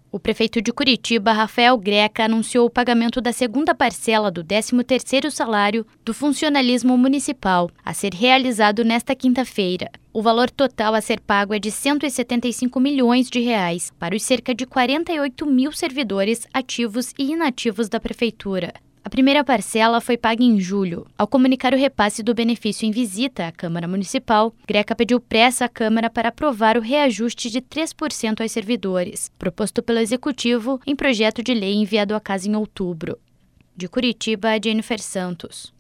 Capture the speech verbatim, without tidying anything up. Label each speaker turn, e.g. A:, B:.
A: O prefeito de Curitiba, Rafael Greca, anunciou o pagamento da segunda parcela do décimo terceiro salário do funcionalismo municipal, a ser realizado nesta quinta-feira. O valor total a ser pago é de cento e setenta e cinco milhões de reais para os cerca de quarenta e oito mil servidores ativos e inativos da prefeitura. A primeira parcela foi paga em julho. Ao comunicar o repasse do benefício em visita à Câmara Municipal, Greca pediu pressa à Câmara para aprovar o reajuste de três por cento aos servidores, proposto pelo Executivo em projeto de lei enviado à Casa em outubro. De Curitiba, Jennifer Santos.